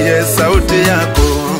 nisikie sauti yako.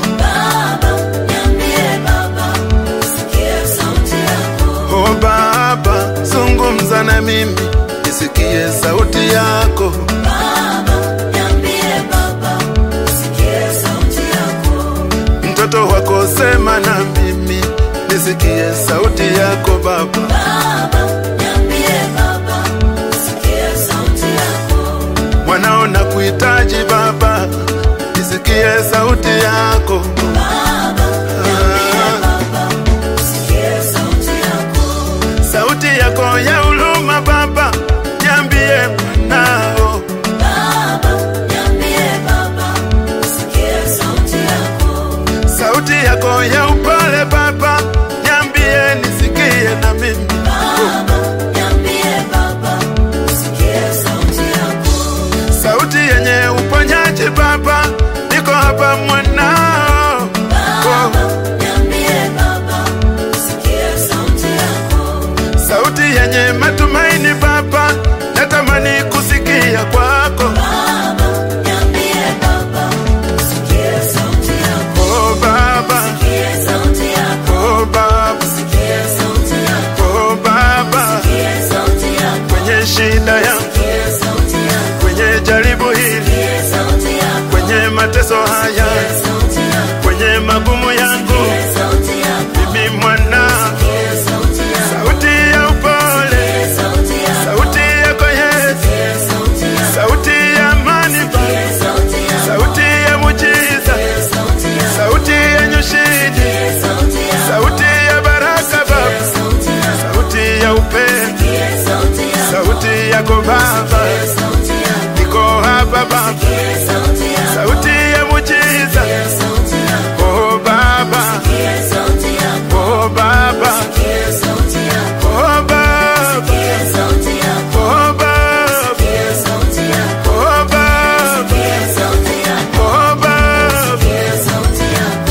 Baba, niambie Baba, nisikie sauti yako. Oh Baba, zungumza na mimi nisikie sauti yako. Baba, niambie Baba, nisikie sauti yako. Mtoto wako sema na mimi nisikie sauti yako Baba. Baba, niambie Baba, nisikie sauti yako. Mwanao nakuhitaji Baba, nisikie sauti yako. Baba, niambie Baba, nisikie sauti yako. Sauti yako ya huruma Baba, niambie mwanao. Baba, niambie Baba, nisikie sauti yako. Sauti yako ya upole Baba, niambie nisikie na mimi. Baba, niambie Baba, nisikie sauti yako. Sauti yenye uponyaji Baba, niko hapa mwanao. Baba, niambie Baba, nisikie sauti yako. Sauti yenye matumaini Baba, natamani kusikia kwako. Baba, niambie Baba, nisikie sauti yako. Oh Baba, Nisikie sauti yako. oh Baba, Nisikie sauti yako. oh Baba, Nisikie sauti yako. kwenye shida yangu, Nisikie sauti yako. kwenye jaribu hili, Nisikie sauti yako. kwenye mateso haya, Nisikie sauti yako. kwenye magumu yangu, Nisikie sauti yako. mimi mwana. Nisikie sauti yako. Sauti ya upole, Nisikie sauti yako. sauti yako Yesu, Nisikie sauti yako. sauti ya amani Baba, Nisikie sauti yako. sauti ya muujiza, Nisikie sauti yako. sauti yenye ushindi, Nisikie sauti yako. sauti ya baraka Baba, Nisikie sauti yako. sauti ya upendo, Nisikie sauti yako. sauti yako Baba, Nisikie sauti yako. niko hapa Baba, Nisikie sauti yako. sauti ya muujiza. Nisikie sauti yako. Oh Baba, Nisikie sauti yako. oh Baba, Nisikie sauti yako. oh Baba, Nisikie sauti yako. oh Baba, Nisikie sauti yako. oh Baba, Nisikie sauti yako. oh Baba. Nisikie sauti yako.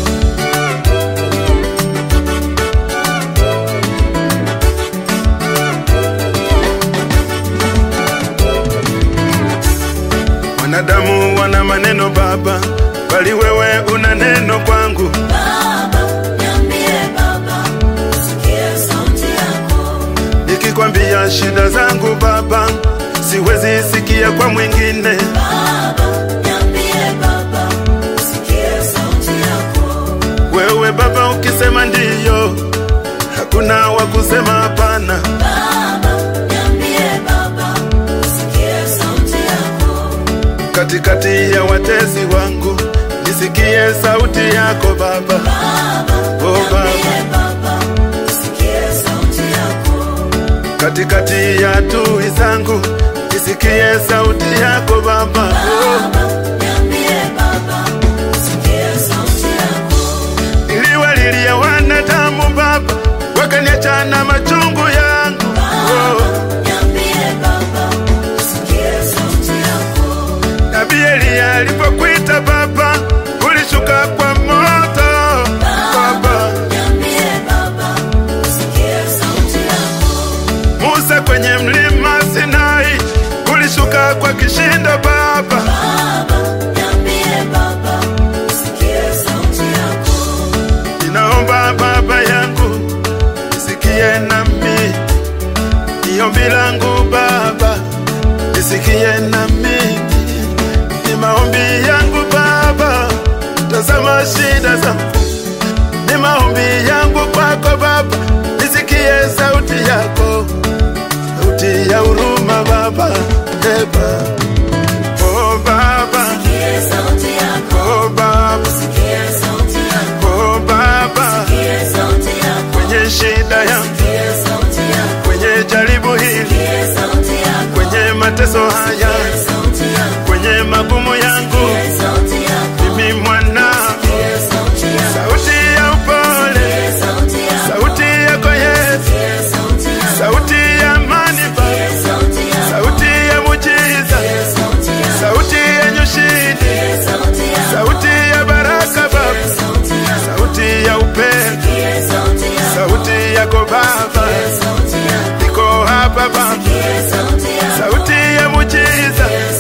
Wanadamu wana maneno Baba, bali wewe una neno kwangu. Baba, niambie Baba, nisikie sauti yako. Nikikwambia shida zangu Baba, siwezi sikia kwa mwingine. Baba, niambie Baba, nisikie sauti yako. Wewe Baba ukisema ndiyo, hakuna wa kusema hapana. Baba, niambie Baba, nisikie sauti yako. Katikati ya watesi wangu, nisikie sauti yako Baba. Baba, Oh Baba, niambie Baba, nisikie sauti yako. katikati ya adui zangu, nisikie sauti yako Baba. Oh, Baba, niambie Baba, nisikie sauti yako. niliwalilia wanadamu Baba, wakaniacha na machungu yangu. Oh, Niambie Baba, nisikie sauti yako. Nabii Eliya alipokuita Baba, ulishuka kwa moto Baba. Niambie Baba, nisikie sauti yako. Musa kwenye mlima Sinai, ulishuka kwa kishindo Baba. Baba, niambie Baba, nisikie sauti yako. Ninaomba Baba yangu, nisikie nami, ni ombi langu Baba, nisikie nami, ni maombi yangu Baba, tazama shida zangu, ni maombi yangu kwako Baba, nisikie sauti yako, sauti ya huruma Baba, Baba. Oh Baba, Nisikie sauti yako. oh Baba, Nisikie sauti yako. oh Baba, Nisikie sauti yako. kwenye shida yangu, Nisikie sauti yako. kwenye jaribu hili, Nisikie sauti yako. kwenye mateso haya, Nisikie sauti yako. kwenye magumu yangu, Nisikie sauti yako. mimi mwana. Nisikie sauti yako. Sauti ya upole, Nisikie sauti yako. sauti yako Yesu, Nisikie sauti yako. sauti ya amani Baba, Nisikie sauti yako. sauti ya muujiza, Nisikie sauti yako. sauti yenye ushindi, Nisikie sauti yako. sauti ya baraka Baba, Nisikie sauti yako. sauti ya upendo, Nisikie sauti yako. sauti yako Baba, Nisikie sauti yako. niko hapa Baba, Nisikie sauti yako. sauti ya muujiza, Nisikie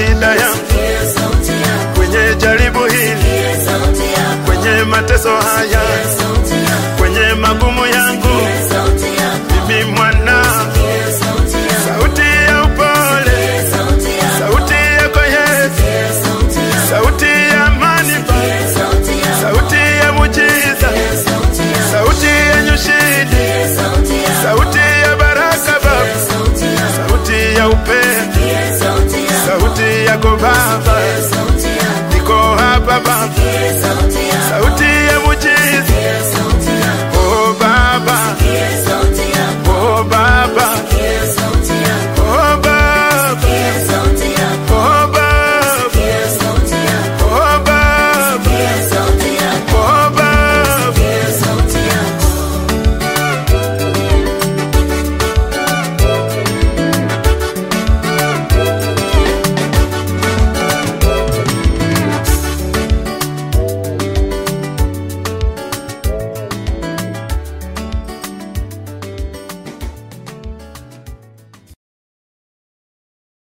shida yangu, kwenye jaribu hili, kwenye mateso haya, kwenye magumu yangu, mimi mwana, sauti ya upole, sauti yako Yesu, sauti ya amani Baba, sauti ya muujiza, sauti ya ushindi, sauti ya baraka Baba, sauti ya upendo, sauti yako Baba, niko hapa Baba.